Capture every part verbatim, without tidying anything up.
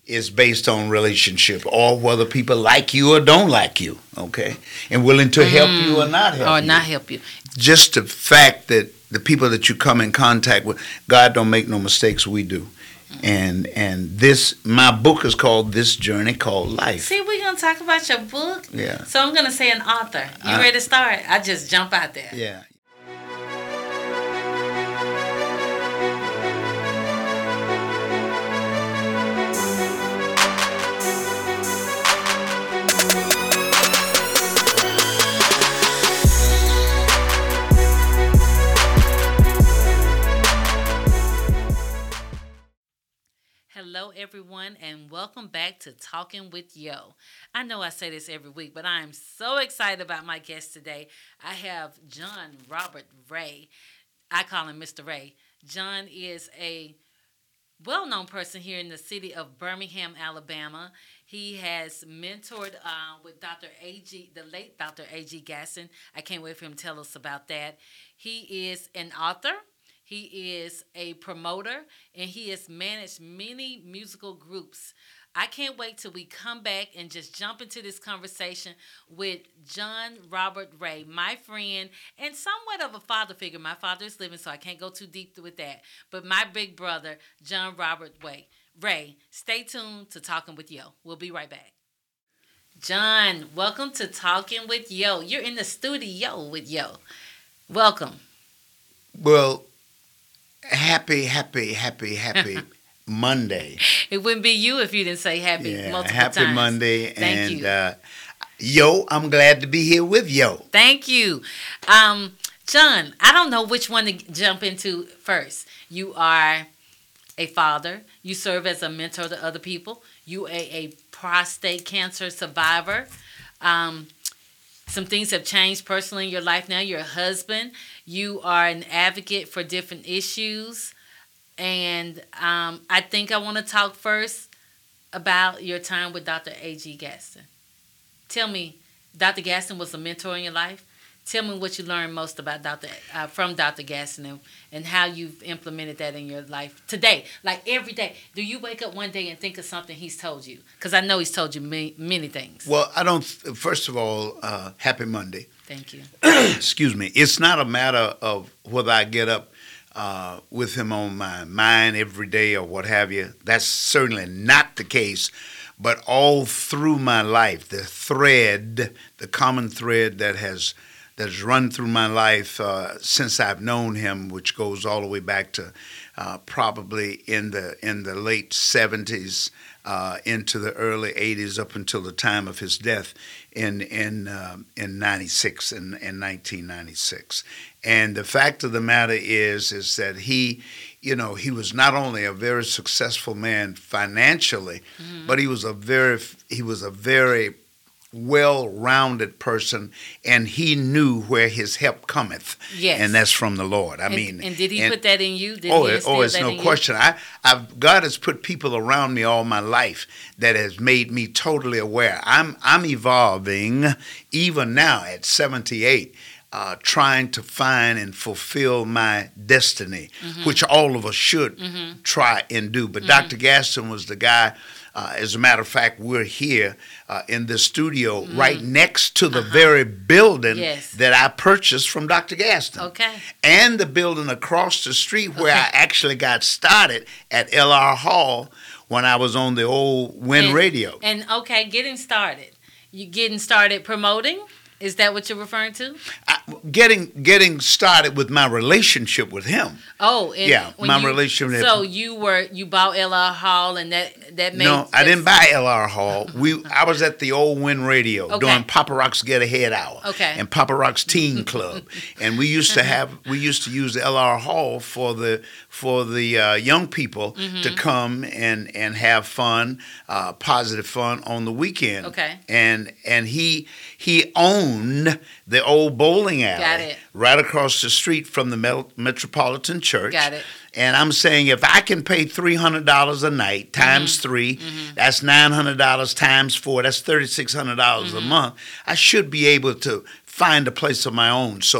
is based on relationship, or whether people like you or don't like you, okay, and willing to help mm. you or not help or you. not help you. Just the fact that the people that you come in contact with, God don't make no mistakes, we do. And and this, my book is called This Journey Called Life. See, we're going to talk about your book. Yeah. So I'm going to say an author. You uh, ready to start? I just jump out there. Yeah. Hello, everyone, and welcome back to Talking with Yo. I know I say this every week, but I am so excited about my guest today. I have John Robert Ray. I call him Mister Ray. John is a well-known person here in the city of Birmingham, Alabama. He has mentored uh, with Doctor A G, the late Doctor A G Gaston. I can't wait for him to tell us about that. He is an author. He is a promoter, and he has managed many musical groups. I can't wait till we come back and just jump into this conversation with John Robert Ray, my friend, and somewhat of a father figure. My father is living, so I can't go too deep with that. But my big brother, John Robert Ray. Ray, stay tuned to Talking with Yo. We'll be right back. John, welcome to Talking with Yo. You're in the studio with Yo. Welcome. Well, Happy, happy, happy, happy Monday. It wouldn't be you if you didn't say happy yeah, multiple happy times. Happy Monday. Thank and, you. Uh, yo, I'm glad to be here with Yo. Thank you. Um, John, I don't know which one to jump into first. You are a father. You serve as a mentor to other people. You are a, a prostate cancer survivor. Um, some things have changed personally in your life now. You're a husband. You are an advocate for different issues. And um, I think I want to talk first about your time with Doctor A G Gaston. Tell me, Doctor Gaston was a mentor in your life. Tell me what you learned most about Doctor Uh, from Doctor Gaston and, and how you've implemented that in your life today. Like every day. Do you wake up one day and think of something he's told you? Because I know he's told you many, many things. Well, I don't, first of all, uh, happy Monday. Thank you. Excuse me. It's not a matter of whether I get up uh, with him on my mind every day or what have you. That's certainly not the case. But all through my life, the thread, the common thread that has that's run through my life uh, since I've known him, which goes all the way back to uh, probably in the in the late seventies, uh, into the early eighties, up until the time of his death in in uh, in ninety-six, in, in nineteen ninety-six. And the fact of the matter is, is that he, you know, he was not only a very successful man financially, mm-hmm. but he was a very he was a very well-rounded person, and he knew where his help cometh. Yes. And that's from the Lord. I and, mean, and did he and, put that in you? Did oh, he it, oh, it's no question. I, I've God has put people around me all my life that has made me totally aware. I'm I'm evolving even now at seventy-eight. Uh, trying to find and fulfill my destiny, mm-hmm. which all of us should mm-hmm. try and do. But mm-hmm. Doctor Gaston was the guy. Uh, as a matter of fact, we're here uh, in the studio mm-hmm. right next to the uh-huh. very building yes. that I purchased from Doctor Gaston. Okay. And the building across the street where okay. I actually got started at L R Hall when I was on the old Win and, Radio. And, okay, getting started. You getting started promoting? Is that what you're referring to? I, getting getting started with my relationship with him. Oh, and yeah, my you, relationship. So you were you bought L R Hall, and that that made no, I didn't buy L R Hall. We I was at the old Win Radio okay. doing Papa Rock's Get Ahead Hour. Okay. And Papa Rock's Teen Club, and we used to have we used to use L R Hall for the for the uh, young people mm-hmm. to come and and have fun, uh, positive fun on the weekend. Okay. And and he he owned the old bowling alley Got it. right across the street from the Met- Metropolitan Church. Got it. And I'm saying if I can pay three hundred dollars a night times mm-hmm. three, mm-hmm. that's nine hundred dollars times four, that's thirty-six hundred dollars mm-hmm. a month, I should be able to find a place of my own. So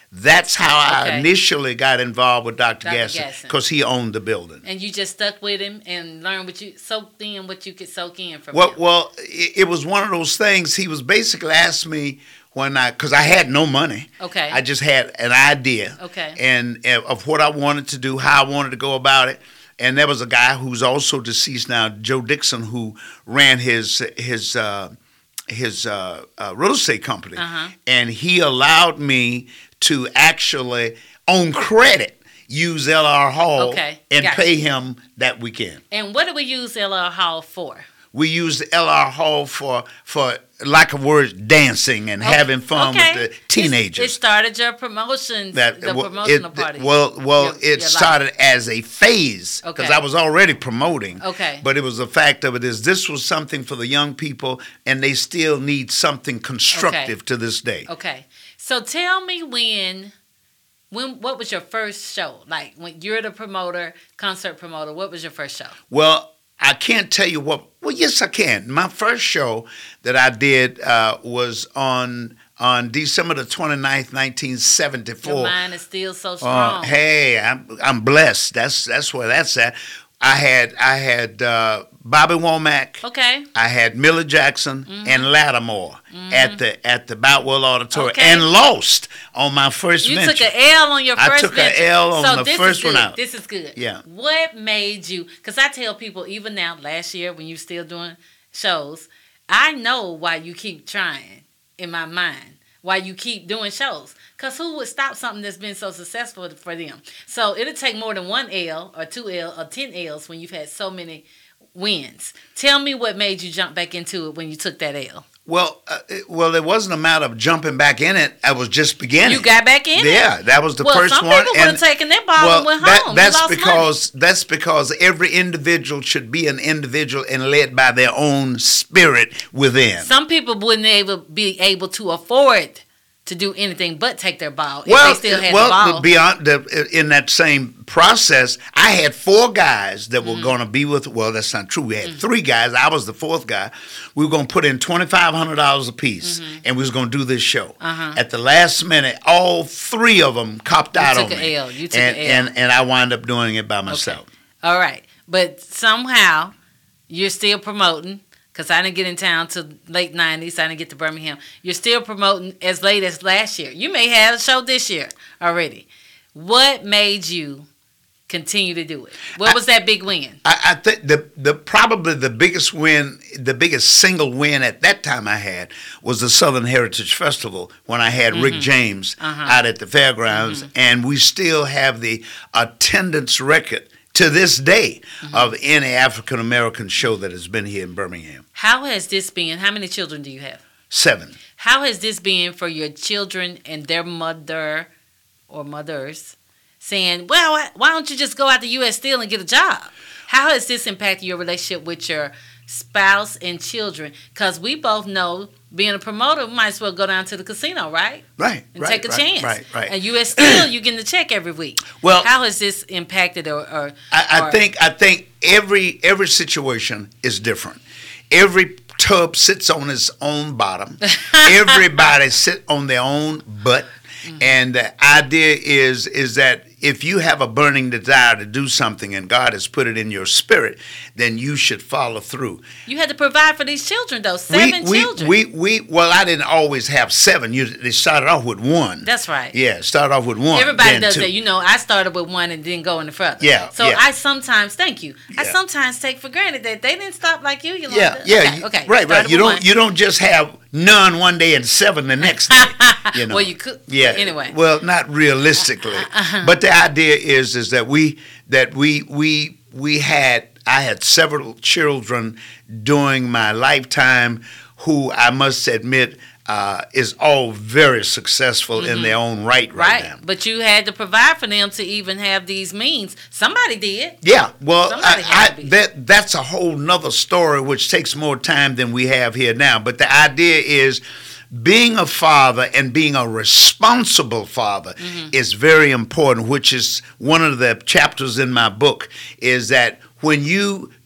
That's how Okay. I initially got involved with Doctor Doctor Gasson, Gasson. because he owned the building. And you just stuck with him and learned what you soaked in, what you could soak in from Well, him. well, it, it was one of those things. He was basically asked me when I, because I had no money. Okay. I just had an idea. Okay. And, and of what I wanted to do, how I wanted to go about it. And there was a guy who's also deceased now, Joe Dixon, who ran his his uh, his uh, uh, real estate company, Uh-huh. and he allowed me to actually, on credit, use L R Hall Okay, and gotcha. pay him that weekend. And what do we use L R Hall for? We used L R Hall for for lack of words, dancing and having fun Okay. with the teenagers. It, it started your promotions, That- the well, promotional it- party. Well, well, Your- it your life. started as a phase because Okay. I was already promoting. Okay. But it was the fact of it is this was something for the young people, and they still need something constructive to this day. Okay. So tell me when, when what was your first show? Like when you're the promoter, concert promoter, what was your first show? Well, I can't tell you what. Well, yes, I can. My first show that I did uh, was on on December the twenty-ninth, nineteen seventy-four. Your mind is still so Uh, strong. hey, I'm I'm blessed. That's that's where that's at. I had I had uh, Bobby Womack. Okay. I had Miller Jackson Mm-hmm. and Lattimore at the at the Boutwell Auditorium, Okay. and lost on my first You venture. took an L on your I first took a venture. L on so the this first is one good. out. This is good. Yeah. What made you? Because I tell people even now, last year when you still doing shows, I know why you keep trying in my mind. Why you keep doing shows. Because who would stop something that's been so successful for them? So it'll take more than one L or two L or ten L's when you've had so many wins. Tell me what made you jump back into it when you took that L. Well, uh, it, well, it wasn't a matter of jumping back in it. I was just beginning. You got back in it? Yeah, that was the well, first some one. people would have taken their ball well, and went that- home. that's You lost because that's because every individual should be an individual and led by their own spirit within. Some people wouldn't able be able to afford to do anything but take their ball Well, if they still had well, the ball. beyond the, in that same process, I had four guys that were Mm-hmm. going to be with. Well, that's not true. We had three guys. I was the fourth guy. We were going to put in twenty five hundred dollars a piece, Mm-hmm. and we was going to do this show. Uh-huh. At the last minute, all three of them copped You out took on an me, L. You took and, an L. and and I wound up doing it by myself. All right. But somehow you're still promoting because I didn't get in town till late nineties. I didn't get to Birmingham. You're still promoting as late as last year. You may have a show this year already. What made you continue to do it? What was that big win? I, I think the the probably the biggest win, the biggest single win at that time I had was the Southern Heritage Festival when I had Rick James Uh-huh. out at the fairgrounds, and we still have the attendance record to this day of any African American show that has been here in Birmingham. How has this been? How many children do you have? Seven. How has this been for your children and their mother or mothers saying, well, why- why don't you just go out to U S Steel and get a job? How has this impacted your relationship with your spouse and children? Because we both know, being a promoter, we might as well go down to the casino, right? Right. And right, take a right, chance. Right. Right. And U S Steel, you getting the check every week. Well- how has this impacted or, or I, I or- think I think every every situation is different. Every tub sits on its own bottom. Everybody sit on their own butt. And the idea is is that if you have a burning desire to do something and God has put it in your spirit, then you should follow through. you had to provide for these children, though. Seven we, children. We, we, we, well, I didn't always have seven. You, they started off with one. That's right. Yeah, started off with one. Everybody then does two. that. You know, I started with one and didn't go any further. Yeah, So yeah. I sometimes, thank you. I Yeah. sometimes take for granted that they didn't stop like you. you know, Yeah, like that. yeah, Okay, you- okay. right, Started right. You with don't one. you don't just have none one day and seven the next day. You know. Well, you could. Yeah. Anyway. Well, not realistically, but the idea is is that we that we we we had I had several children during my lifetime who I must admit uh, is all very successful in their own right right, Right. now. But you had to provide for them to even have these means. Somebody did. Yeah, well, Somebody had I, to I, be. that that's a whole nother story, which takes more time than we have here now. But the idea is, being a father and being a responsible father Mm-hmm. is very important. Which is one of the chapters in my book. Is that when you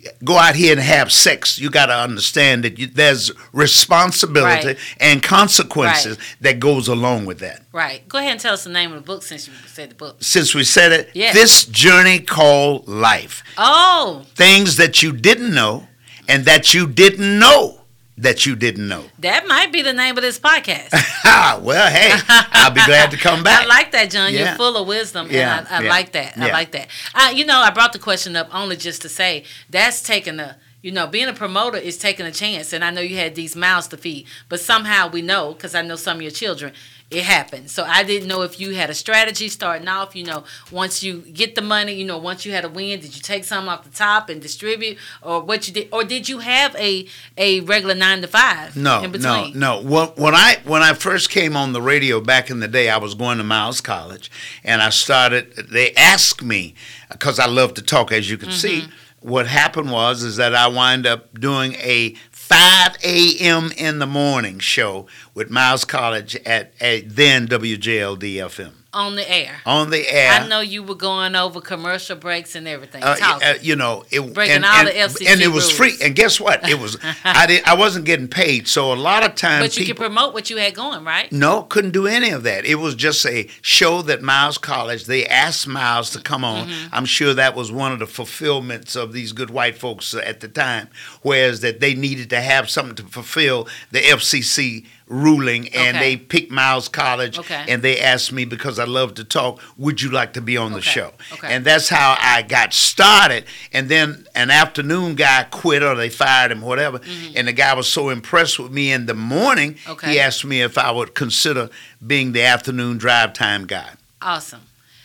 go out here and have sex, you got to understand that you, there's responsibility Right. and consequences Right. that goes along with that. Right. Go ahead and tell us the name of the book since you said the book. Since we said it, Yes. this journey called life. Oh, Things that you didn't know and that you didn't know that you didn't know. that might be the name of this podcast. Ah, well, hey, I'll be glad to come back. I like that, John. Yeah. You're full of wisdom, Yeah, and I, I yeah, like that. I yeah. like that. Uh, you know, I brought the question up only just to say that's taking a, you know, being a promoter is taking a chance. And I know you had these mouths to feed, but somehow we know, because I know some of your children, it happened. So I didn't know if you had a strategy starting off, you know, once you get the money, you know, once you had a win, did you take something off the top and distribute, or what you did, or did you have a a regular nine to five No, in no, between? no. When, when I when I first came on the radio back in the day, I was going to Miles College, and I started. They asked me because I love to talk, as you can see. What happened was is that I wind up doing a five a.m. in the morning show with Miles College at, at then W J L D F M On the air. on the air. I know you were going over commercial breaks and everything. Uh, talking. uh, you know, it, Breaking and, all and, the F C C and it was rules. free. And guess what? It was I did I wasn't getting paid, so a lot of times But you people, could promote what you had going, right? no, couldn't do any of that. It was just a show that Miles College, they asked Miles to come on. Mm-hmm. I'm sure that was one of the fulfillments of these good white folks at the time, whereas that they needed to have something to fulfill the F C C ruling, and Okay. they picked Miles College, Okay. and they asked me, because I love to talk, would you like to be on the Okay. show? Okay. And that's how I got started. And then an afternoon guy quit, or they fired him, whatever, and the guy was so impressed with me in the morning, Okay. he asked me if I would consider being the afternoon drive time guy. Awesome.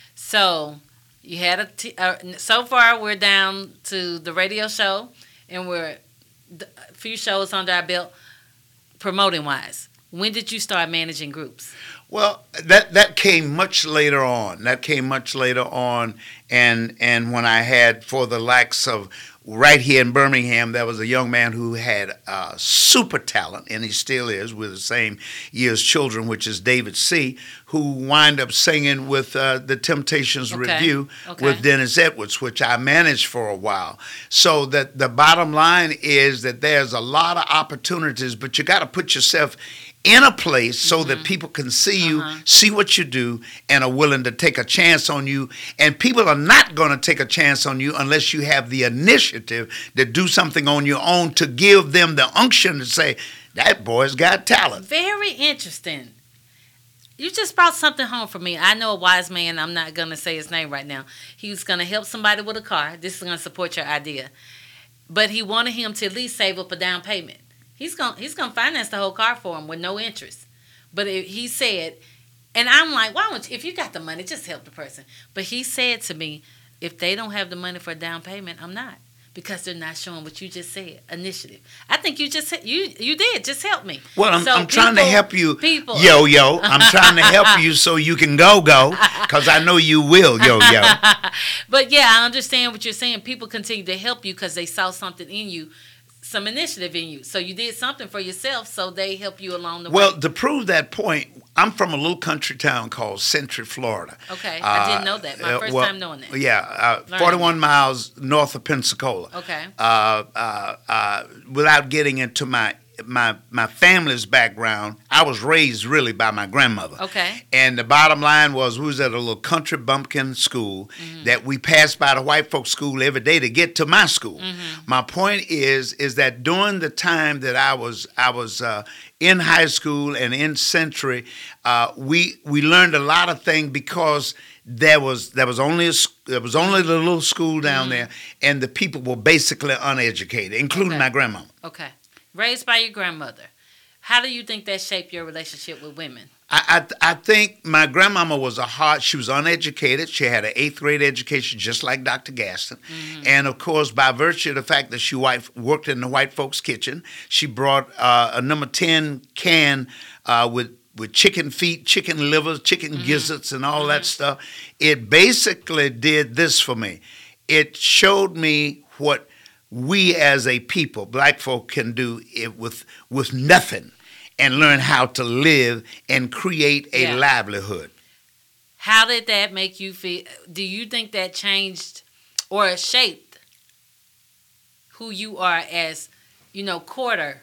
So you had a t- uh, so far we're down to the radio show, and we're d- a few shows under our belt, promoting wise. When did you start managing groups? Well, that that came much later on. That came much later on, and and when I had, for the likes of right here in Birmingham, there was a young man who had uh, super talent, and he still is, with the same year's children, which is David C., who wind up singing with uh, the Temptations Okay. Review Okay. with Dennis Edwards, which I managed for a while. So that the bottom line is that there's a lot of opportunities, but you got to put yourself in a place so that people can see you, Uh-huh. see what you do, and are willing to take a chance on you. And people are not going to take a chance on you unless you have the initiative to do something on your own, to give them the unction to say, that boy's got talent. Very interesting. You just brought something home for me. I know a wise man. I'm not going to say his name right now. He was going to help somebody with a car. This is going to support your idea. But he wanted him to at least save up a down payment. He's going he's going to finance the whole car for him with no interest. But it, he said, and I'm like, why don't you, if you got the money, just help the person. But he said to me, if they don't have the money for a down payment, I'm not. Because they're not showing what you just said, initiative. I think you just you you did. Just help me. Well, I'm, So I'm trying to people- help you, people- yo, yo. I'm trying to help you so you can go, go, because I know you will, yo, yo. But yeah, I understand what you're saying. People continue to help you because they saw something in you, some initiative in you. So you did something for yourself, so they help you along the Well, way. to prove that point, I'm from a little country town called Century, Florida. Okay, I didn't know that. My uh, first well, time knowing that. Yeah, uh, Learning. forty-one miles north of Pensacola. Okay. Uh, uh, uh, without getting into my my my family's background, I was raised really by my grandmother. Okay. And the bottom line was, we was at a little country bumpkin school Mm-hmm. that we passed by the white folks' school every day to get to my school. Mm-hmm. My point is, is that during the time that I was I was uh, in high school and in Century, uh, we we learned a lot of things because there was there was only a, s- there was only the little school down there, and the people were basically uneducated, including Okay. my grandmama. Okay. Raised by your grandmother. How do you think that shaped your relationship with women? I, I I think my grandmama was a hard. She was uneducated. She had an eighth grade education, just like Doctor Gaston, and of course, by virtue of the fact that she white, worked in the white folks' kitchen, she brought uh, a number ten can uh, with with chicken feet, chicken livers, chicken gizzards, and all that stuff. It basically did this for me. It showed me what we as a people, black folk, can do it with with nothing, and learn how to live and create a Yeah. livelihood. How did that make you feel? Do you think that changed or shaped who you are as, you know, courter,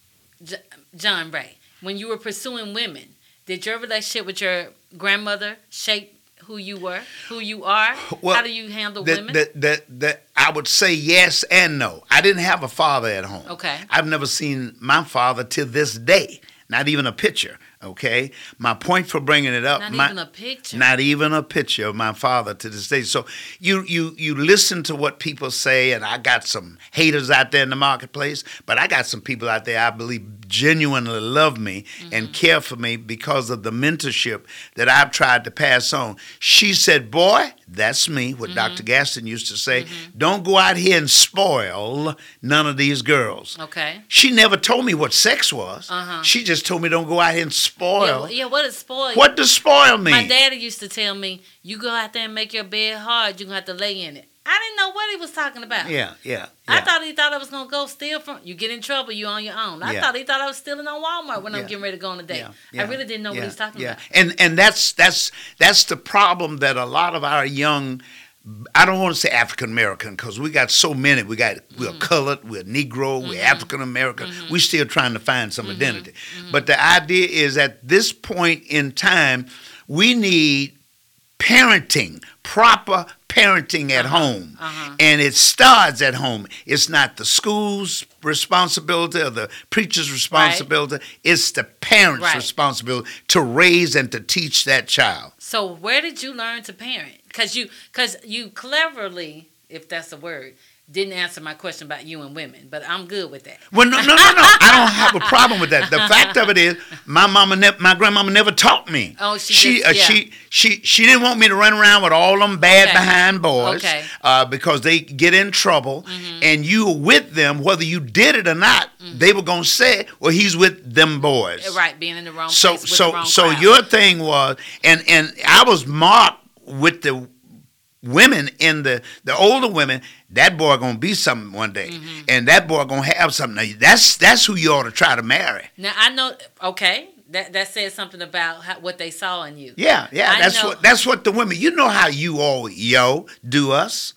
J- John Ray. When you were pursuing women, did your relationship with your grandmother shape who you were, who you are? Well, How do you handle the, women? The, the, the, I would say yes and no. I didn't have a father at home. Okay. I've never seen my father to this day, not even a picture. Okay, my point for bringing it up. Not my, even a picture. Not even a picture of my father to this day. So you you you listen to what people say, and I got some haters out there in the marketplace, but I got some people out there I believe genuinely love me mm-hmm. and care for me because of the mentorship that I've tried to pass on. She said, "Boy, that's me." What mm-hmm. Doctor Gaston used to say, mm-hmm. "Don't go out here and spoil none of these girls." Okay. She never told me what sex was. Uh-huh. She just told me don't go out here and spoil. Yeah, yeah, what does spoil? What does spoil mean? My daddy used to tell me, you go out there and make your bed hard, you're going to have to lay in it. I didn't know what he was talking about. Yeah, yeah. yeah. I thought he thought I was going to go steal from, you get in trouble, you on your own. I yeah. thought he thought I was stealing on Walmart when yeah. I'm getting ready to go on a date. Yeah. Yeah. I really didn't know yeah. what he was talking yeah. about. And and that's that's that's the problem that a lot of our young, I don't want to say African American because we got so many. We got we're mm-hmm. colored, we're Negro, mm-hmm. we're African American. Mm-hmm. We're still trying to find some mm-hmm. identity. Mm-hmm. But the idea is at this point in time, we need parenting, proper parenting at uh-huh. home. Uh-huh. And it starts at home. It's not the school's responsibility or the preacher's responsibility. Right. It's the parent's right. responsibility to raise and to teach that child. So where did you learn to parent? Because you, cause you cleverly, if that's a word, didn't answer my question about you and women, but I'm good with that. Well, no, no, no, no. I don't have a problem with that. The fact of it is, my mama, ne- my grandmama never taught me. Oh, she she, just, uh, yeah. she, she, she didn't want me to run around with all them bad okay. behind boys, okay. uh, because they get in trouble, mm-hmm. and you were with them, whether you did it or not. Mm-hmm. They were gonna say, "Well, he's with them boys." Right, being in the wrong so, place with so, the wrong so crowd. your thing was, and and I was marked with the women in the the older women. That boy gonna be something one day, mm-hmm. and that boy gonna have something. Now, that's that's who you ought to try to marry. Now I know. Okay, that that says something about how, what they saw in you. Yeah, yeah. I that's know. what that's what the women. You know how you all yo do us.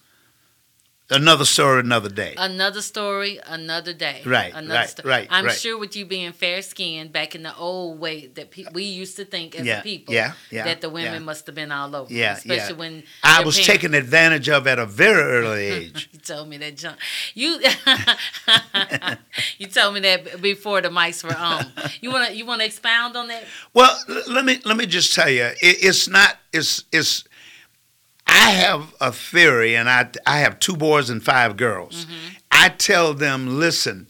Another story, another day. Another story, another day. Right, another right, sto- right. I'm right. sure with you being fair skinned back in the old way that pe- we used to think as yeah, a people yeah, yeah, that the women yeah. must have been all over. Yeah, especially yeah. when I was parents- taken advantage of at a very early age. You told me that, John. You you told me that before the mics were on. You wanna you wanna expound on that? Well, l- let me let me just tell you, it, it's not it's it's. I have a theory, and I I have two boys and five girls. Mm-hmm. I tell them, listen,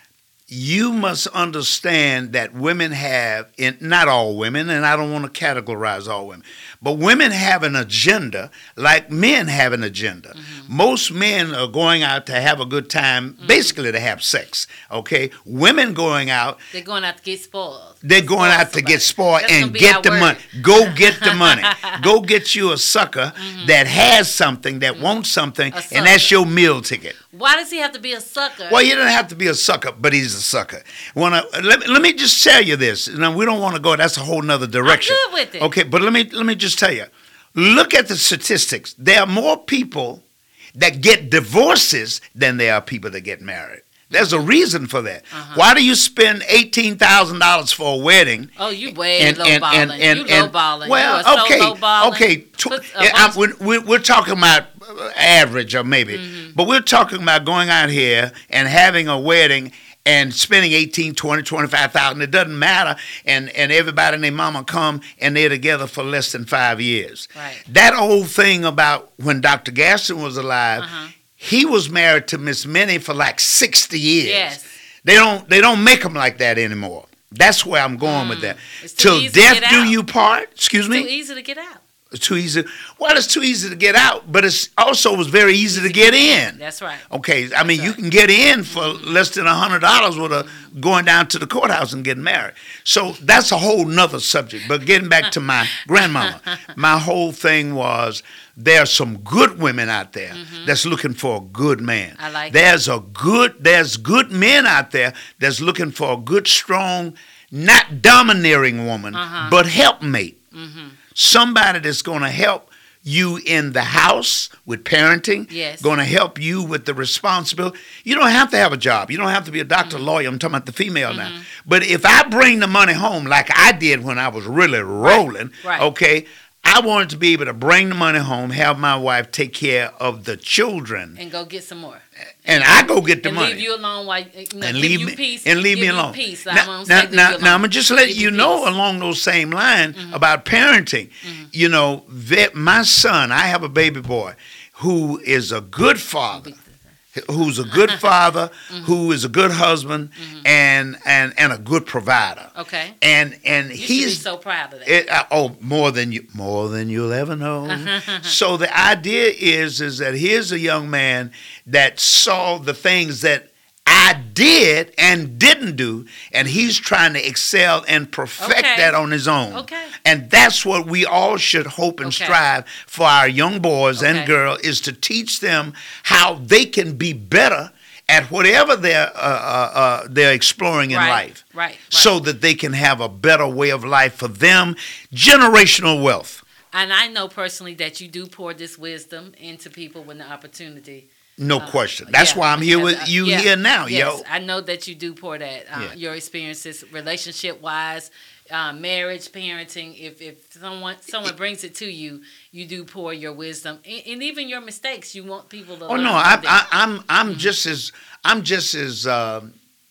you must understand that women have, in, not all women, and I don't want to categorize all women, but women have an agenda like men have an agenda. Mm-hmm. Most men are going out to have a good time, mm-hmm. basically to have sex, okay? Women going out. They're going out to get spoiled. They're going Spoil out to get spoiled That's and get the word. money. Go get the money. Go get you a sucker mm-hmm. that has something, that mm-hmm. wants something, and that's your meal ticket. Why does he have to be a sucker? Well, you don't have to be a sucker, but he's a sucker. Wanna, let, me, let me just tell you this. Now, we don't want to go, that's a whole nother direction. I'm good with it. Okay, but let me let me just tell you. Look at the statistics. There are more people that get divorces than there are people that get married. There's a reason for that. Uh-huh. Why do you spend eighteen thousand dollars for a wedding? Oh, you way low balling. You low balling. Well, you are okay, so low balling. okay. Tw- I, we're, we're, we're talking about average, or maybe, mm-hmm. but we're talking about going out here and having a wedding and spending eighteen, twenty, twenty-five thousand. It doesn't matter. And and everybody and their mama come and they're together for less than five years. Right. That old thing about when Doctor Gaston was alive. Uh-huh. He was married to Miss Minnie for like sixty years. Yes. They don't they don't make them like that anymore. That's where I'm going mm. with that. It's too Till easy death to get do out. you part. Excuse it's me? Too easy to get out. It's too easy. Well, it's too easy to get out, but it's also was very easy, easy to get in. That's right. Okay, I That's mean, right. you can get in for less than a hundred dollars with a going down to the courthouse and getting married. So that's a whole nother subject. But getting back to my grandmama, my whole thing was there are some good women out there mm-hmm. that's looking for a good man. I like there's that. a good there's good men out there that's looking for a good, strong, not domineering woman, uh-huh. but helpmate. Mm-hmm. Somebody that's going to help you in the house with parenting. Yes. Going to help you with the responsibility. You don't have to have a job. You don't have to be a doctor, mm-hmm. lawyer. I'm talking about the female mm-hmm. now. But if I bring the money home like I did when I was really rolling, right. Right. okay, I wanted to be able to bring the money home, have my wife take care of the children. And go get some more. And I go get the and money. leave you alone while you know, and give leave you me peace. and leave give me you alone. Peace. Now, I won't now, say leave now, you alone. now I'm gonna just let give you you know peace. along those same lines Mm-hmm. about parenting. Mm-hmm. You know, that my son, I have a baby boy who is a good father. Who's a good father, mm-hmm. who is a good husband, mm-hmm. and and and a good provider. Okay. And and you he's should be so proud of that. It, uh, oh, more than you more than you'll ever know. So the idea is is that here's a young man that saw the things that I did and didn't do, and he's trying to excel and perfect Okay. that on his own. Okay. And that's what we all should hope and Okay. strive for our young boys Okay. and girls, is to teach them how they can be better at whatever they're uh, uh, uh, they're exploring in Right. life, Right. Right. so that they can have a better way of life for them, generational wealth. And I know personally that you do pour this wisdom into people when the opportunity. No Uh, question. That's yeah, why I'm here because, with uh, you yeah, here now, yes, yo. I know that you do pour that. Uh, Yeah. Your experiences, relationship wise, uh, marriage, parenting. If if someone someone brings it to you, you do pour your wisdom, and, and even your mistakes. You want people to. Oh learn no, from I, them. I, I'm I'm Mm-hmm. just as I'm just as uh,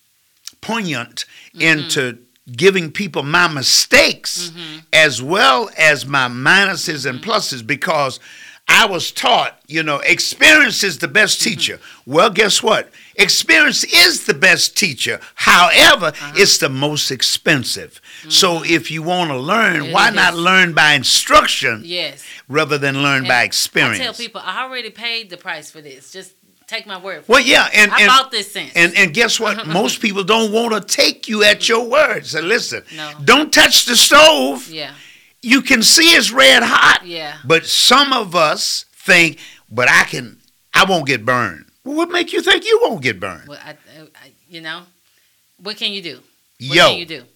poignant Mm-hmm. into giving people my mistakes Mm-hmm. as well as my minuses and pluses, because I was taught, you know, experience is the best teacher. Mm-hmm. Well, guess what? Experience is the best teacher. However, Uh-huh. it's the most expensive. So if you want to learn, It why is. not learn by instruction Yes. rather than learn And by experience? I tell people I already paid the price for this. Just take my word for Well, it. yeah, and I and, bought this sense. and and guess what? Most people don't want to take you at your word. So listen, No. don't touch the stove. yeah. You can see it's red hot. Yeah. But some of us think, but I can, I won't get burned. Well, what make you think you won't get burned? Well, I, I, you know, what can you do? What Yo. can you do?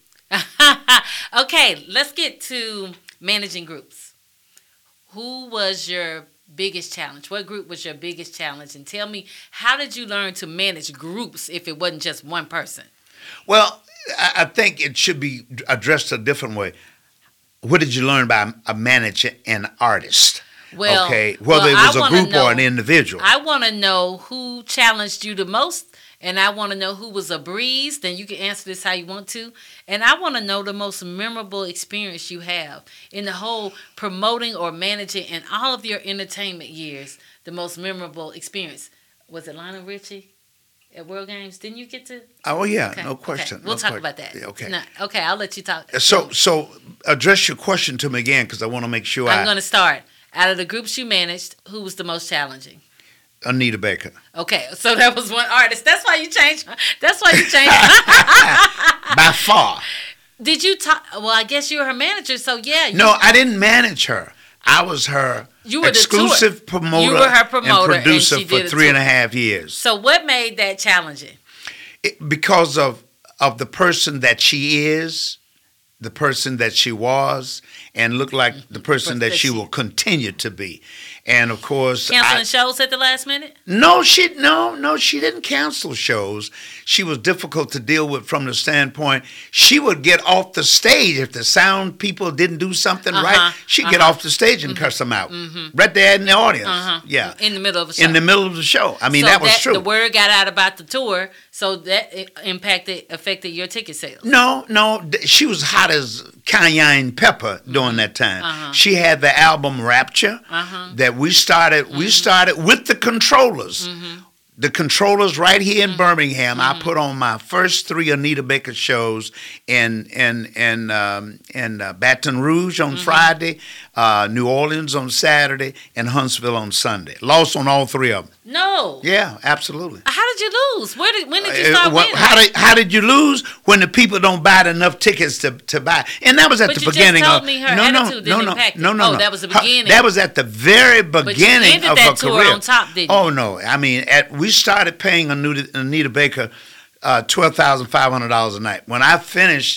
Okay, let's get to managing groups. Who was your biggest challenge? What group was your biggest challenge? And tell me, how did you learn to manage groups if it wasn't just one person? Well, I, I think it should be addressed a different way. What did you learn by a manager and artist? Well, okay, whether well, it was I a wanna group know- or an individual. I want to know who challenged you the most, and I want to know who was a breeze. Then you can answer this how you want to. And I want to know the most memorable experience you have in the whole promoting or managing in all of your entertainment years. The most memorable experience. Was it Lionel Richie at World Games? Didn't you get to? oh yeah, Okay, no question. okay. We'll no talk que- about that. Yeah, okay. No, okay, I'll let you talk. So, so address your question to me again, because I want to make sure I'm I. going to start. Out of the groups you managed, who was the most challenging? Anita Baker. Okay, so that was one artist. That's why you changed. That's why you changed. By far. Did you talk? Well, I guess you were her manager, so yeah. You, No, I didn't manage her. I was her You were the exclusive tour- promoter, you were her promoter, and and producer she for did a three and a tour. half years. So what made that challenging? It- because of of the person that she is, the person that she was, and looked like the person that That she she- will continue to be. And of course, Canceling I, shows at the last minute? no, she no no she didn't cancel shows. She was difficult to deal with from the standpoint she would get off the stage if the sound people didn't do something Uh-huh, right. She'd get uh-huh. off the stage and cuss them out right there in the audience. Uh-huh. Yeah, In the middle of a show. in the middle of the show. I mean, so that was true. The word got out about the tour, so that it impacted, affected your ticket sales. No, no, th- she was hot as cayenne pepper during that time. Uh-huh. She had the album Rapture Uh-huh. that we started. We started with the Controllers. The Controllers right here in Birmingham. I put on my first three Anita Baker shows in in in um, in uh, Baton Rouge on Friday, uh, New Orleans on Saturday, and Huntsville on Sunday. Lost on all three of them. No. Yeah, absolutely. How did you lose? Where did when did you Uh, start what- winning? how did how did you lose when the people don't buy enough tickets to, to buy? And that was at But the you just beginning told of me her no, no, attitude no, didn't no, impact it. no, no, Oh, no. that was the Her- beginning. that was at the very beginning ended of that her tour career. on top, didn't you? Oh no, I mean, at we started paying Anita, Anita Baker uh, twelve thousand five hundred dollars a night. When I finished,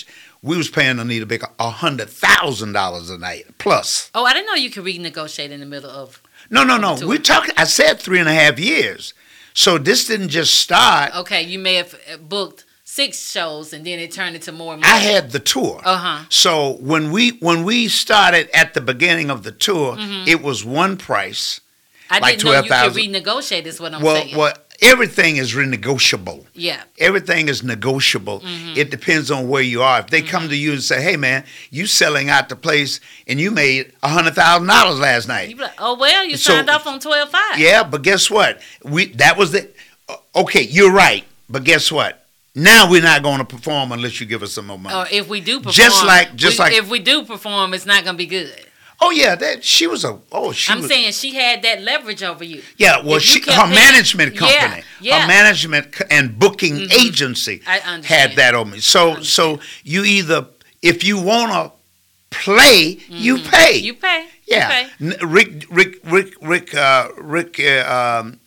we was paying Anita Baker a hundred thousand dollars a night plus. Oh, I didn't know you could renegotiate in the middle of. No, no, no. We're talking. I said three and a half years. So this didn't just start. Okay, you may have booked six shows and then it turned into more. And I more. had the tour. Uh huh. So when we when we started at the beginning of the tour, Mhm. it was one price. I like didn't know you could twelve thousand. renegotiate. Is what I'm Well, saying. well, everything is renegotiable. Yeah. Everything is negotiable. Mhm. It depends on where you are. If they come Mhm. to you and say, "Hey, man, you selling out the place and you made a hundred thousand dollars last night," You be like, oh well, you So- signed off on twelve five. yeah, but guess what? We that was the okay. You're right, but guess what? Now we're not going to perform unless you give us some more money. Or if we do perform, Just like- just we- like- if we do perform, it's not gonna be good. Oh yeah, that she was a oh she I'm was saying she had that leverage over you. yeah. Well, if you she kept her paying- management Yeah, company, yeah. her management co- and booking Mhm. agency I understand. had that on me. So so you either if you wanna play, you Mhm. pay. You pay. yeah. You pay. N- Rick Rick Rick Rick uh, Rick uh, um,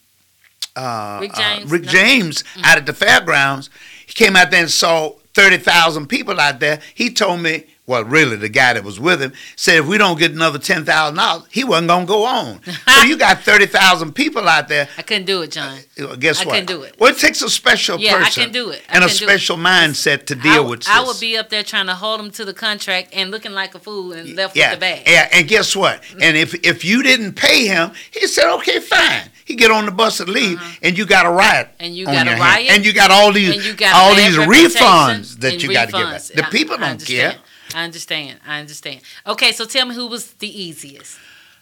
uh, Rick uh, James, Rick no. James out at the fairgrounds. He came out there and saw thirty thousand people out there. He told me, well, really, the guy that was with him said if we don't get another ten thousand dollars, he wasn't going to go on. So you got thirty thousand people out there. I couldn't do it, John. Uh, Guess I what? couldn't do it. Well, it takes a special Yeah, I person can do it. I and a can do it. special mindset to deal I, with I this. would be up there trying to hold him to the contract and looking like a fool and left yeah, with the bag. yeah, and guess what? And if if you didn't pay him, he said, okay, fine. He get on the bus and leave, Uh-huh. and you got a riot. And you on got a your hand. riot, and you got all these and you got all bad these reputation refunds that and you got to give refunds. back. The I- people I don't understand. care. I understand. I understand. Okay, so tell me who was the easiest.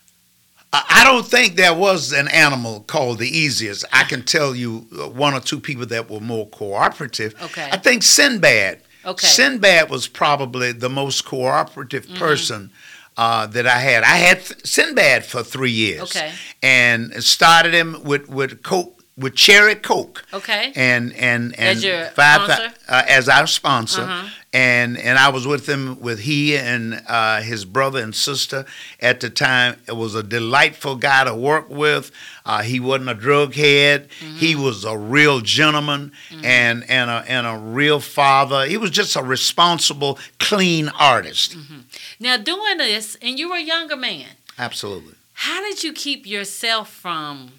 I I don't think there was an animal called the easiest. I can tell you uh, one or two people that were more cooperative. Okay. I think Sinbad. Okay. Sinbad was probably the most cooperative Mm-hmm. person uh, that I had. I had Sinbad for three years. Okay. And started him with with Coke, with Cherry Coke. Okay. And and and As your five, sponsor? uh, as our sponsor. Uh-huh. And and I was with him with he and uh, his brother and sister at the time. It was a delightful guy to work with. Uh, he wasn't a drug head. Mm-hmm. He was a real gentleman and and a and a real father. He was just a responsible, clean artist. Mm-hmm. Now, doing this, and you were a younger man, Absolutely. how did you keep yourself from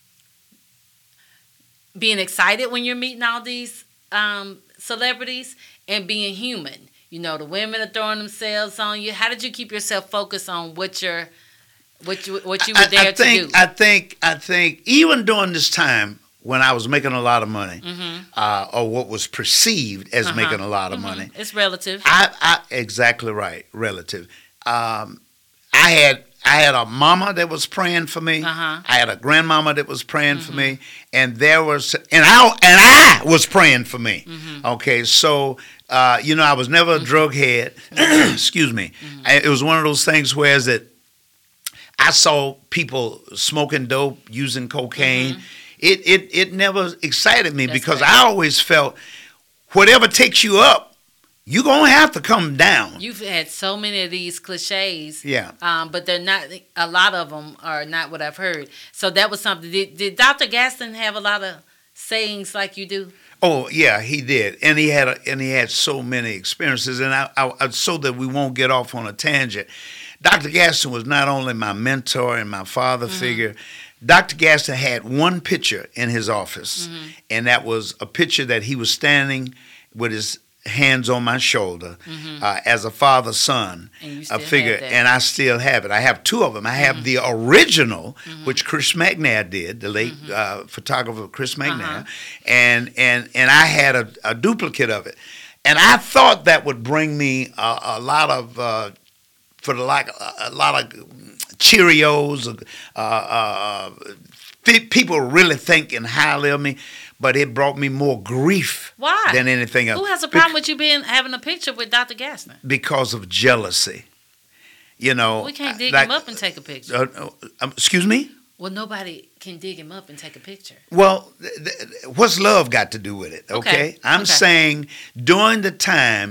being excited when you're meeting all these um, celebrities and being human? You know, the women are throwing themselves on you. How did you keep yourself focused on what you're, what you, what you were I, there I think, to do? I think, I think, even during this time when I was making a lot of money, Mm-hmm. uh, or what was perceived as Uh-huh. making a lot of Mhm. money, It's relative. I, I exactly right, relative. Um, I had I had a mama that was praying for me. Uh-huh. I had a grandmama that was praying for Mhm. me, and there was and I and I was praying for me. Mhm. Okay, so uh, you know I was never a drug head. Excuse me. I- It was one of those things where is that I saw people smoking dope, using cocaine. Mhm. It it it never excited me That's because right. I always felt whatever takes you up, you're gonna have to come down. You've had so many of these cliches, Yeah. um, but they're not. A lot of them are not what I've heard. So that was something. Did, did Doctor Gaston have a lot of sayings like you do? Oh yeah, he did, and he had a, and he had so many experiences. And I, I, I so that we won't get off on a tangent. Doctor Gaston was not only my mentor and my father figure. Doctor Gaston had one picture in his office, Mm-hmm. and that was a picture that he was standing with his hands on my shoulder uh, as a father son And you a still figure, have that. and I still have it. I have two of them. I have the original, which Chris McNair did, the late uh, photographer Chris McNair, Uh-huh. and and and I had a, a duplicate of it, and I thought that would bring me a, a lot of uh, for the like a, a lot of Cheerios. Uh, uh, pe- people really thinking highly of me, but it brought me more grief Why? than anything else. Who has a problem with you being having a picture with Doctor Gaston? Because of jealousy. You know, We can't dig like- him up and take a picture. Uh, uh, um, excuse me? Well, nobody can dig him up and take a picture. Well, th- th- what's love got to do with it? Okay, Okay, I'm okay. saying during the time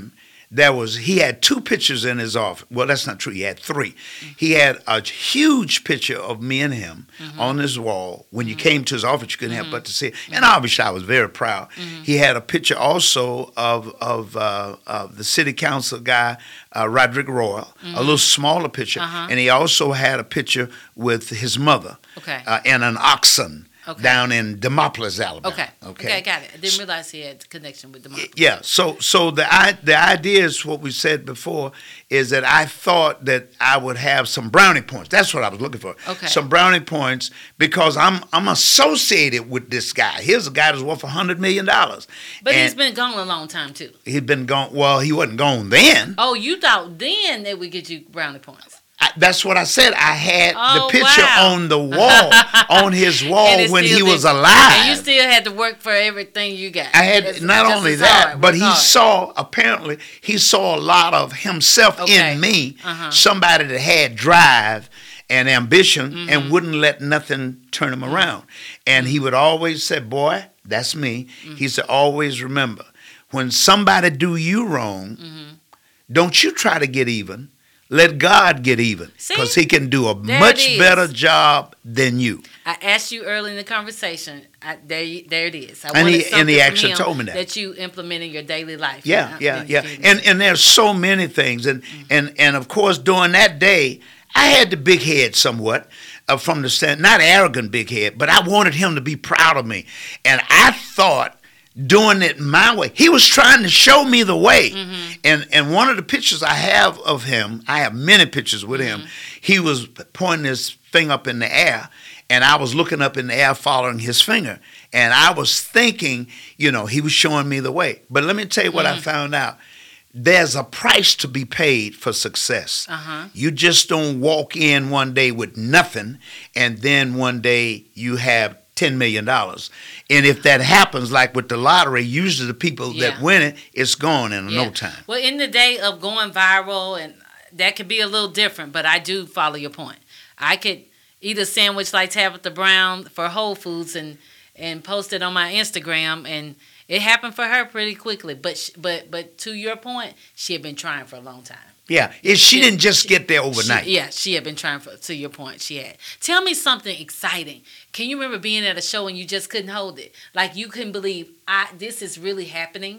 there was he had two pictures in his office. Well, that's not true. He had three. Mm-hmm. He had a huge picture of me and him mm-hmm. on his wall. When mm-hmm. you came to his office, you couldn't mm-hmm. help but to see it. And obviously, I was very proud. Mm-hmm. He had a picture also of of, uh, of the city council guy, uh, Roderick Royal, mm-hmm. a little smaller picture, uh-huh. and he also had a picture with his mother okay. uh, and an oxen. Okay. Down in Demopolis, Alabama. Okay. okay. Okay, got it. I didn't realize he had connection with Demopolis. Yeah. So, so the I, the idea is what we said before is that I thought that I would have some brownie points. That's what I was looking for. Okay. Some brownie points because I'm I'm associated with this guy. Here's a guy that's worth a hundred million dollars. But and he's been gone a long time too. He'd been gone. Well, he wasn't gone then. Oh, you thought then that would get you brownie points? I, that's what I said. I had oh, the picture wow. on the wall, on his wall when he was did, alive. And you still had to work for everything you got. I had it's, not only that, hard, but he hard. saw, apparently, he saw a lot of himself okay. in me, uh-huh. somebody that had drive and ambition mm-hmm. and wouldn't let nothing turn him mm-hmm. around. And he would always say, boy, that's me. Mm-hmm. He said, always remember, when somebody do you wrong, mm-hmm. don't you try to get even. Let God get even because he can do a there much better job than you. I asked you early in the conversation. I, there, there it is. I and he, and he actually told me that. That you implement in your daily life. Yeah, yeah, yeah. And and there's so many things. And, mm-hmm. and, and of course, during that day, I had the big head somewhat uh, from the stand. Not arrogant big head, but I wanted him to be proud of me. And I thought, doing it my way. He was trying to show me the way. Mm-hmm. And and one of the pictures I have of him, I have many pictures with mm-hmm. him, he was pointing his finger up in the air, and I was looking up in the air following his finger. And I was thinking, you know, he was showing me the way. But let me tell you what mm-hmm. I found out. There's a price to be paid for success. Uh-huh. You just don't walk in one day with nothing, and then one day you have ten million dollars. And if that happens, like with the lottery, usually the people yeah. that win it, it's gone in yeah. no time. Well, in the day of going viral, and that could be a little different, but I do follow your point. I could eat a sandwich like Tabitha Brown for Whole Foods and, and post it on my Instagram, and it happened for her pretty quickly. But she, but but to your point, she had been trying for a long time. Yeah, she, she didn't just she, get there overnight. She, yeah, she had been trying for, to your point, she had. Tell me something exciting. Can you remember being at a show and you just couldn't hold it? Like you couldn't believe, I this is really happening?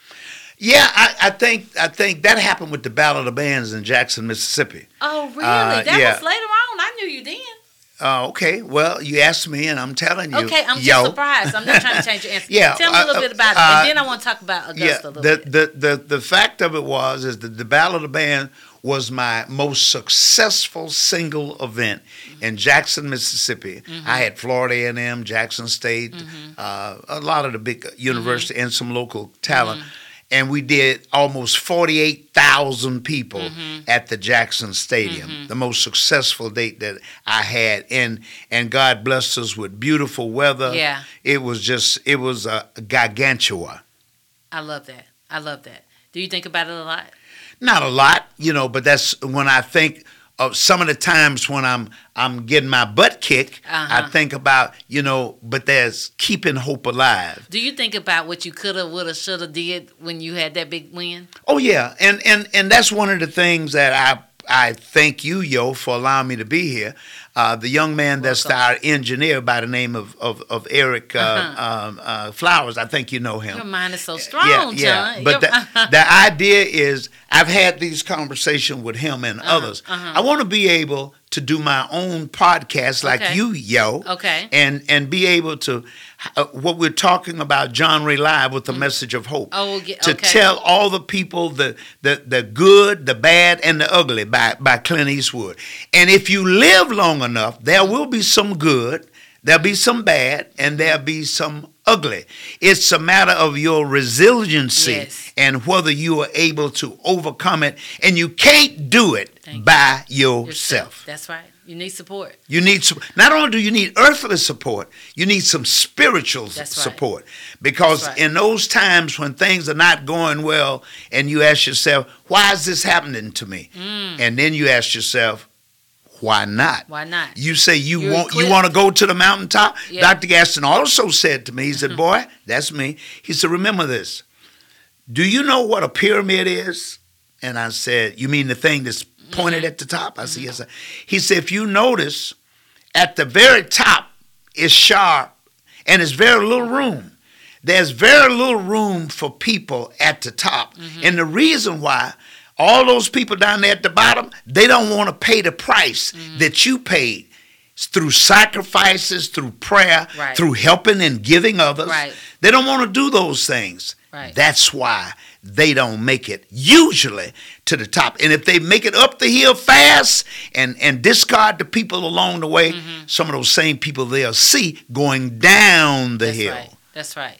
Yeah, I, I think I think that happened with the Battle of the Bands in Jackson, Mississippi. Oh, really? Uh, that yeah. was later on. I knew you then. Uh, okay, well, you asked me, and I'm telling you. Okay, I'm just yo. surprised. I'm not trying to change your answer. yeah, Tell me a little uh, bit about uh, it, and then I want to talk about Augusta yeah, a little the, bit. The, the, the, the fact of it was is that the Battle of the Band was my most successful single event mm-hmm. in Jackson, Mississippi. Mm-hmm. I had Florida A and M, Jackson State, mm-hmm. uh, a lot of the big universities, mm-hmm. and some local talent. Mm-hmm. And we did almost forty-eight thousand people mm-hmm. at the Jackson Stadium, mm-hmm. the most successful date that I had. And and God blessed us with beautiful weather. Yeah. It was just, it was a gargantua. I love that. I love that. Do you think about it a lot? Not a lot, you know, but that's when I think of some of the times when I'm I'm getting my butt kicked, uh-huh. I think about, you know, but there's keeping hope alive. Do you think about what you coulda, woulda, shoulda did when you had that big win? Oh, yeah. And and, and that's one of the things that I I thank you, Yo, for allowing me to be here. Uh, the young man that's our engineer by the name of of, of Eric uh, uh-huh. um, uh, Flowers, I think you know him. Your mind is so strong, yeah, yeah. John. But the, the idea is I've had these conversations with him and uh-huh. others. Uh-huh. I want to be able to do my own podcast like okay. you, Yo. Okay. And, and be able to, uh, what we're talking about, John Ray Live with the mm-hmm. message of hope. Oh, we'll get, to okay. tell all the people the, the, the good, the bad, and the ugly by, by Clint Eastwood. And if you live long enough, there will be some good, there'll be some bad, and there'll be some ugly. It's a matter of your resiliency yes. and whether you are able to overcome it. And you can't do it Thank by you. yourself. yourself. That's right. You need support. You need some, not only do you need earthly support, you need some spiritual That's support. Right. Because right. in those times when things are not going well and you ask yourself, why is this happening to me? Mm. And then you ask yourself, why not? Why not? You say you You're want equipped. you want to go to the mountaintop? Yeah. Doctor Gaston also said to me, he said, boy, that's me. He said, remember this. do you know what a pyramid is? And I said, you mean the thing that's pointed at the top? I said, yes, sir. He said, if you notice, at the very top is sharp and there's very little room. There's very little room for people at the top. Mm-hmm. And the reason why, all those people down there at the bottom, they don't want to pay the price mm-hmm. that you paid through sacrifices, through prayer, right. through helping and giving others. Right. They don't want to do those things. Right. That's why they don't make it usually to the top. And if they make it up the hill fast and, and discard the people along the way, mm-hmm. some of those same people they'll see going down the That's hill. Right. That's right.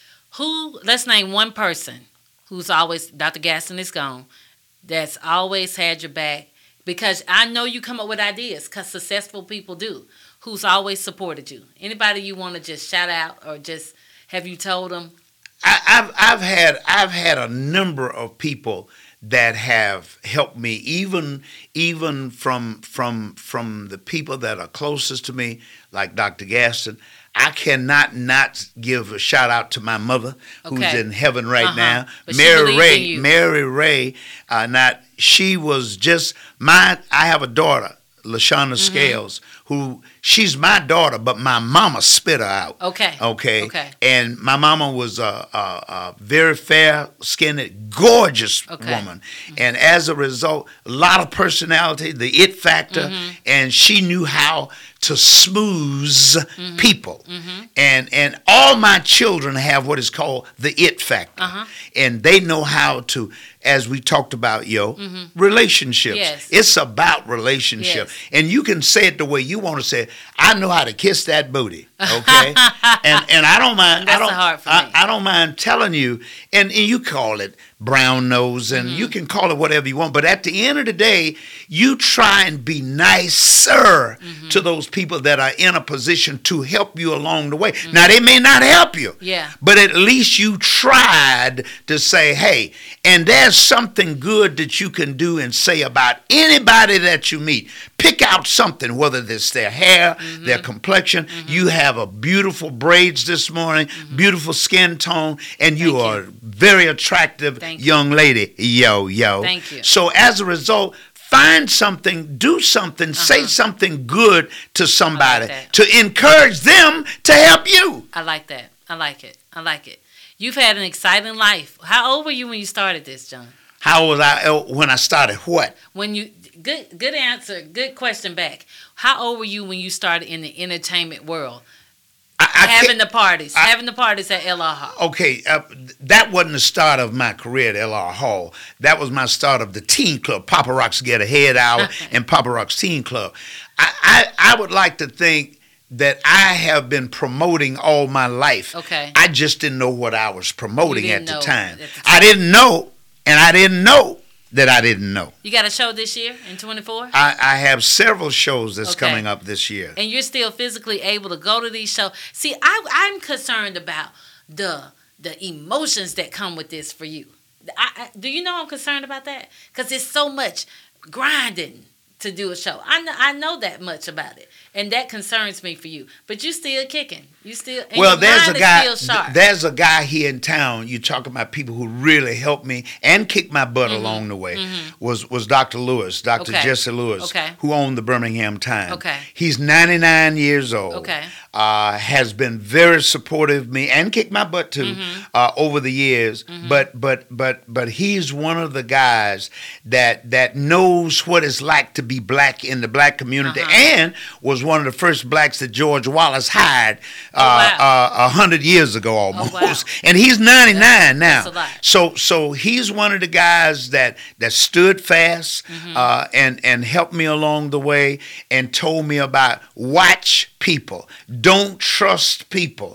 Who, let's name one person who's always, Doctor Gaston is gone, that's always had your back, because I know you come up with ideas, because successful people do, who's always supported you. Anybody you want to just shout out, or just have you told them? I, I've I've had I've had a number of people that have helped me, even even from from from the people that are closest to me, like Doctor Gaston. I cannot not give a shout out to my mother, who's okay. in heaven right uh-huh. now, but Mary Ray. Mary Ray, uh, not she was just my. I have a daughter, LaShonda mm-hmm. Scales, who she's my daughter, but my mama spit her out. Okay. Okay. Okay. And my mama was a, a, a very fair-skinned, gorgeous okay. woman, mm-hmm. and as a result, a lot of personality, the it factor, mm-hmm. and she knew how to smooth mm-hmm. people. Mm-hmm. And and all my children have what is called the it factor, uh-huh. and they know how to. As we talked about, yo, mm-hmm. relationships. Yes. It's about relationship. Yes. And you can say it the way you want to say it. I know how to kiss that booty, okay? and and I don't mind. That's I don't, hard for I, me. I don't mind telling you, and, and you call it brown nose, and mm-hmm. you can call it whatever you want. But at the end of the day, you try and be nicer mm-hmm. to those people that are in a position to help you along the way. Mm-hmm. Now, they may not help you, yeah. but at least you tried to say, hey, and there's something good that you can do and say about anybody that you meet. Pick out something, whether it's their hair, mm-hmm. their complexion. Mm-hmm. You have a beautiful braids this morning, mm-hmm. beautiful skin tone, and you Thank are you. very attractive Thank young you. lady. Yo, yo. Thank you. So as a result, find something, do something, uh-huh. say something good to somebody like to encourage them to help you. I like that. I like it. I like it. You've had an exciting life. How old were you when you started this, John? How was I uh, when I started what? When you good good answer, good question back. How old were you when you started in the entertainment world? I, I having the parties, I, having the parties at L R Hall. Okay, uh, that wasn't the start of my career at L R Hall. That was my start of the teen club, Papa Rock's Get Ahead Hour and Papa Rock's Teen Club. I, I, I would like to think that I have been promoting all my life. Okay. I just didn't know what I was promoting at the, know time. at the time. I didn't know, and I didn't know that I didn't know. You got a show this year in twenty-four? I, I have several shows that's okay. coming up this year. And you're still physically able to go to these shows. See, I, I'm concerned about the the emotions that come with this for you. I, I, do you know I'm concerned about that? Because it's so much grinding to do a show. I know, I know that much about it. And that concerns me for you. But you still kicking. You still and well, your there's mind a guy. is still sharp. There's a guy here in town. You talking about people who really helped me and kicked my butt mm-hmm. along the way. Mm-hmm. Was was Doctor Lewis, Doctor Okay. Jesse Lewis, okay. who owned the Birmingham Times. Okay. He's ninety-nine years old. Okay. Uh, has been very supportive of me and kicked my butt too mm-hmm. uh, over the years. Mm-hmm. But but but but he's one of the guys that that knows what it's like to be black in the black community uh-huh. and was one of the first blacks that George Wallace hired uh, oh, wow. uh, a hundred years ago almost. Oh, wow. And he's ninety-nine that's, now. That's a lot. So so he's one of the guys that that stood fast mm-hmm. uh, and and helped me along the way and told me about watch people. Don't trust people.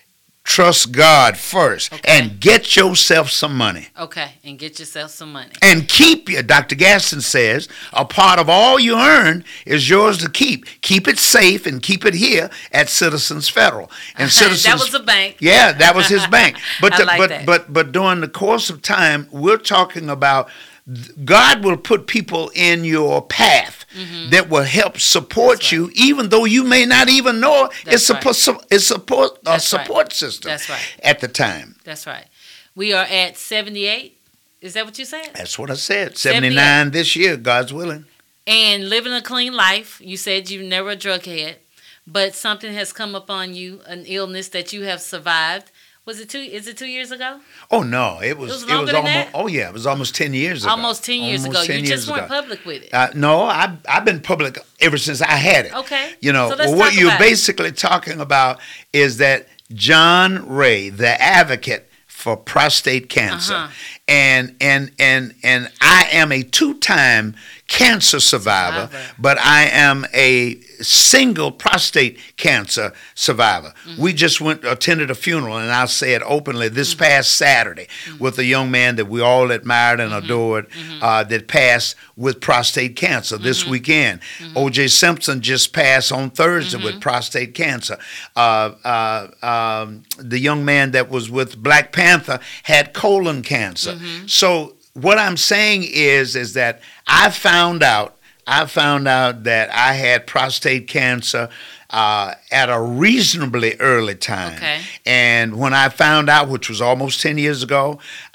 Trust God first okay. and get yourself some money. Okay, and get yourself some money. And keep your, Doctor Gaston says, a part of all you earn is yours to keep. Keep it safe and keep it here at Citizens Federal. And Citizens, that was a bank. Yeah, that was his bank. But I the, like but that. but but during the course of time, we're talking about God will put people in your path mm-hmm. that will help support right. you, even though you may not even know it. It's, right. a, it's support, a That's support right. system That's right. at the time. That's right. We are at seventy-eight. Is that what you said? That's what I said. seventy-nine this year, God's willing. And living a clean life. You said you're never a drug head, but something has come upon you, an illness that you have survived. Was it two? Is it two years ago? Oh no, it was. It was it longer was than almost. that? Oh yeah, it was almost ten years ago. Almost ten years Almost ago. ten You years just weren't ago. public with it. Uh, no, I've I've been public ever since I had it. Okay. You know, So let's well, what talk you're about it. basically talking about is that John Ray, the advocate for prostate cancer, Uh-huh. and and and and I am a two-time cancer survivor, Survivor. but I am a single prostate cancer survivor. Mm-hmm. We just went attended a funeral, and I'll say it openly, this Mm-hmm. past Saturday with a young man that we all admired and Mm-hmm. adored uh, that passed with prostate cancer this Mm-hmm. weekend. O J Simpson just passed on Thursday Mm-hmm. with prostate cancer. Uh, uh, um, the young man that was with Black Panther had colon cancer. Mm-hmm. So what I'm saying is, is that I found out, I found out that I had prostate cancer uh, at a reasonably early time. Okay. And when I found out, which was almost ten years ago,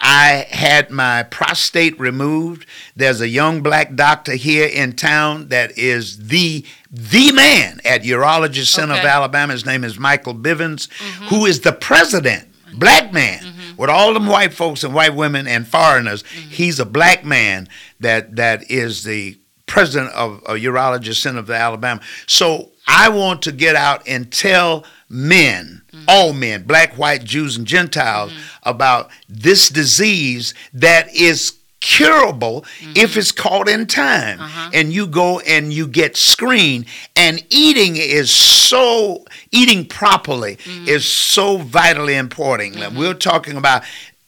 I had my prostate removed. There's a young black doctor here in town that is the the man at Urology Center of Okay. Alabama. His name is Michael Bivens, who is the president. Black man, with all them white folks and white women and foreigners, he's a black man that that is the president of a Urology Center of Alabama. So I want to get out and tell men, all men, black, white, Jews, and Gentiles, about this disease that is curable if it's caught in time. Uh-huh. And you go and you get screened, and eating is so eating properly is so vitally important. Like, we're talking about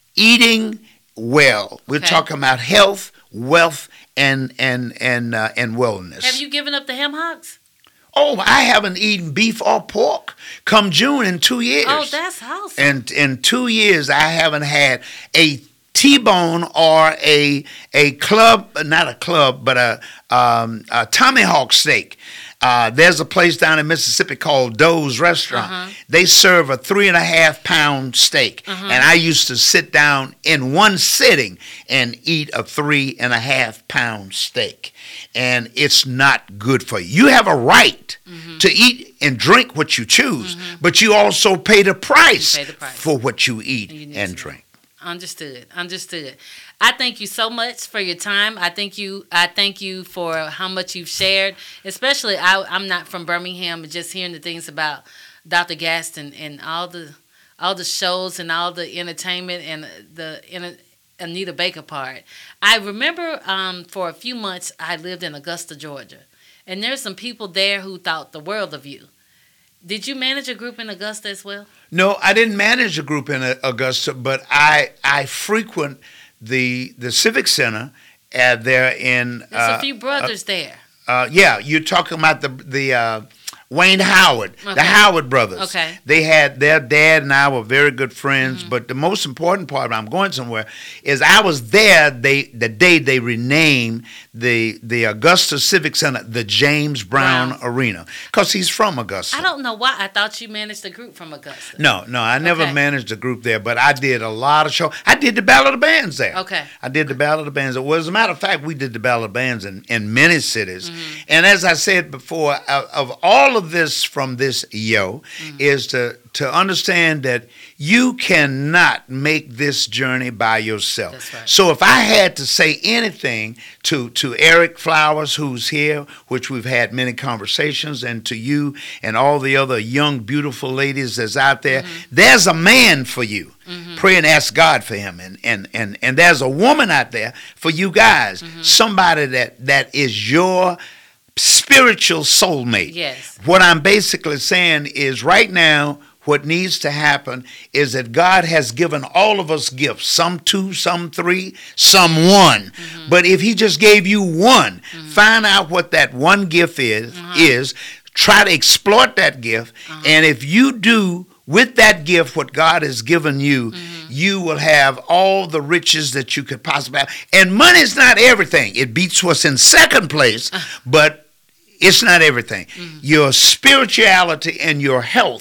eating well. We're Okay. talking about health, wealth, and and and uh, and wellness. Have you given up the ham hocks? Oh, I haven't eaten beef or pork come June in two years. Oh, that's awesome. And in two years, I haven't had a T-bone or a a club, not a club, but a, um, a tomahawk steak. Uh, there's a place down in Mississippi called Doe's Restaurant. Uh-huh. They serve a three and a half pound steak. Uh-huh. And I used to sit down in one sitting and eat a three and a half pound steak. And it's not good for you. You have a right Mm-hmm. to eat and drink what you choose, but you also pay the price, You pay the price. for what you eat You need and to. drink. Understood. Understood. I thank you so much for your time. I thank you. I thank you for how much you've shared. Especially, I, I'm not from Birmingham, but just hearing the things about Doctor Gaston and all the all the shows and all the entertainment and the in Anita Baker part. I remember um, for a few months I lived in Augusta, Georgia, and there's some people there who thought the world of you. Did you manage a group in Augusta as well? No, I didn't manage a group in uh, Augusta, but I I frequent the the Civic Center uh, there in. There's uh, a few brothers there. Uh, yeah, you're talking about the the uh, Wayne Howard, Okay. the Howard brothers. Okay. They had their dad and I were very good friends. But the most important part, I'm going somewhere, is I was there. They the day they renamed the the Augusta Civic Center the James Brown Brown. Arena, because he's from Augusta. I don't know why. I thought you managed a group from Augusta. No, no, I never Okay. managed a group there, but I did a lot of shows. I did the Battle of the Bands there. Okay. I did the Battle of the Bands. Well, as a matter of fact, we did the Battle of the Bands in, in many cities. Mm-hmm. And as I said before, of, of all of this from this yo, Mm-hmm. is to, to understand that you cannot make this journey by yourself. That's right. So if I had to say anything to, to Eric Flowers, who's here, which we've had many conversations, and to you and all the other young, beautiful ladies that's out there, there's a man for you. Pray and ask God for him. And, and, and, and there's a woman out there for you guys, somebody that, that is your spiritual soulmate. Yes. What I'm basically saying is right now, what needs to happen is that God has given all of us gifts, some two, some three, some one. Mm-hmm. But if he just gave you one, mm-hmm. find out what that one gift is, Uh-huh. is try to exploit that gift. Uh-huh. And if you do with that gift what God has given you, Mm-hmm. you will have all the riches that you could possibly have. And money's not everything. It beats what's in second place, but it's not everything. Mm-hmm. Your spirituality and your health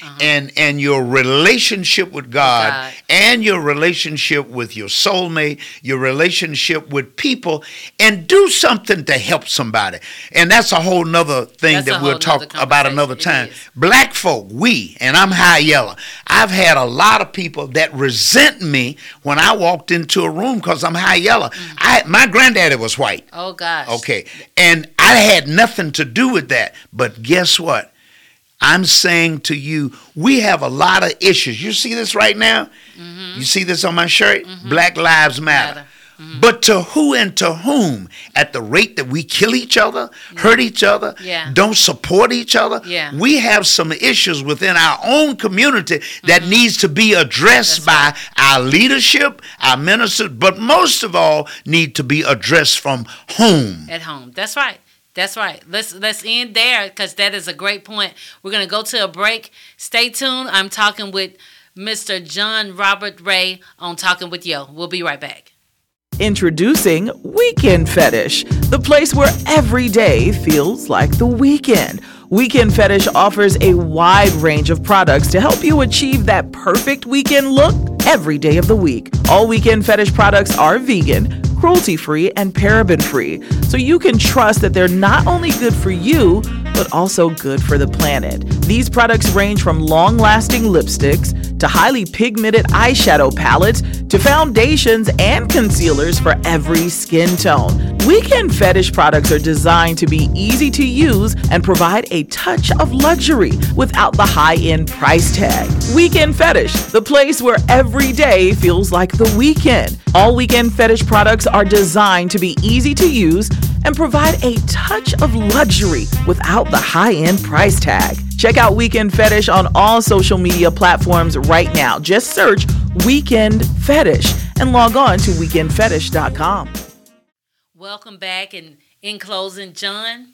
uh-huh. and and your relationship with God, God and your relationship with your soulmate, your relationship with people, and do something to help somebody. And that's a whole nother thing that's that we'll talk about another time. Black folk, we, and I'm high yellow, I've had a lot of people that resent me when I walked into a room because I'm high yellow. Mm-hmm. I my granddaddy was white. Oh gosh. Okay. And I had nothing to do with that. But guess what? I'm saying to you, we have a lot of issues. You see this right now? Mm-hmm. You see this on my shirt? Mm-hmm. Black Lives Matter. Matter. Mm-hmm. But to who and to whom? At the rate that we kill each other, yeah. hurt each other, yeah. don't support each other, yeah. we have some issues within our own community that mm-hmm. needs to be addressed That's by right. our leadership, our ministers, but most of all need to be addressed from home. At home. That's right. That's right. Let's let's end there because that is a great point. We're going to go to a break. Stay tuned. I'm talking with Mister John Robert Ray on Talking with Yo. We'll be right back. Introducing Weekend Fetish, the place where every day feels like the weekend. Weekend Fetish offers a wide range of products to help you achieve that perfect weekend look every day of the week. All Weekend Fetish products are vegan, cruelty-free, and paraben-free, so you can trust that they're not only good for you, but also good for the planet. These products range from long-lasting lipsticks to highly pigmented eyeshadow palettes to foundations and concealers for every skin tone. Weekend Fetish products are designed to be easy to use and provide a touch of luxury without the high-end price tag. Weekend Fetish, the place where every day feels like the weekend. All Weekend Fetish products are designed to be easy to use and provide a touch of luxury without the high-end price tag. Check out Weekend Fetish on all social media platforms right now. Just search Weekend Fetish and log on to weekend fetish dot com. Welcome back. And in closing, John,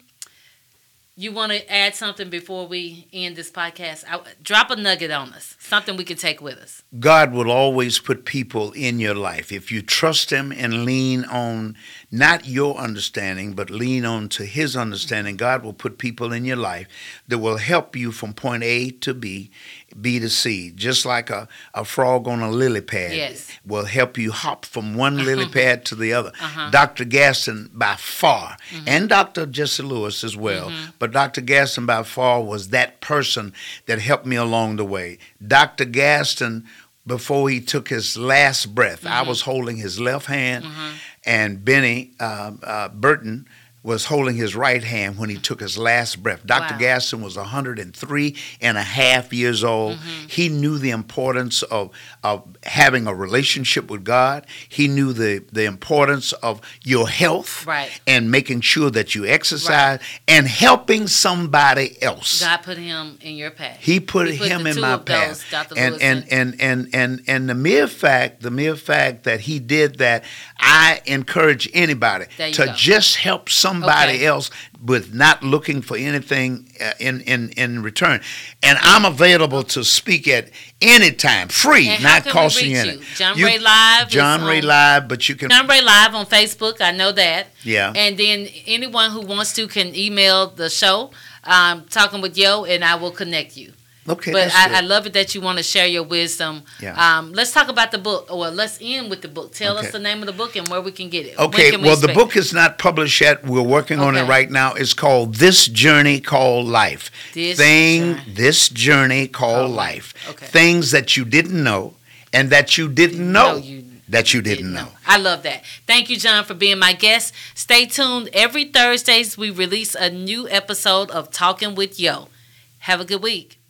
you want to add something before we end this podcast? I, drop a nugget on us, something we can take with us. God will always put people in your life. If you trust him and lean on not your understanding, but lean on to his understanding, God will put people in your life that will help you from point A to B, B to C. Just like a, a frog on a lily pad yes. will help you hop from one lily pad to the other. Uh-huh. Doctor Gaston, by far, mm-hmm. and Doctor Jesse Lewis as well, mm-hmm. but Doctor Gaston by far was that person that helped me along the way. Doctor Gaston, before he took his last breath, mm-hmm. I was holding his left hand, mm-hmm. and Benny uh, uh, Burton was holding his right hand when he took his last breath. Doctor Wow. Gaston was one hundred three and a half years old. Mm-hmm. He knew the importance of, of having a relationship with God. He knew the, the importance of your health right. and making sure that you exercise right. and helping somebody else. God put him in your path. He put, he put him in my path. And, and, and, and, and, and the mere fact, the mere fact that he did that, I encourage anybody to go. just help somebody Somebody okay. else, with not looking for anything uh, in, in, in return. And I'm available to speak at any time, free, and not costing you anything. John you, Ray Live. John Ray Live, but you can. John Ray Live on Facebook, I know that. Yeah. And then anyone who wants to can email the show, um, Talking with Yo, and I will connect you. Okay, but I, I love it that you want to share your wisdom. Yeah. Um, let's talk about the book, or let's end with the book. Tell okay. us the name of the book and where we can get it. Okay, we well, the book is not published yet. We're working okay. on it right now. It's called This Journey Called Life. This Thing, journey. This Journey Called oh, Life. Okay. Things that you didn't know and that you didn't know. No, you that you didn't, didn't know. know. I love that. Thank you, John, for being my guest. Stay tuned. Every Thursdays, we release a new episode of Talking with Yo. Have a good week.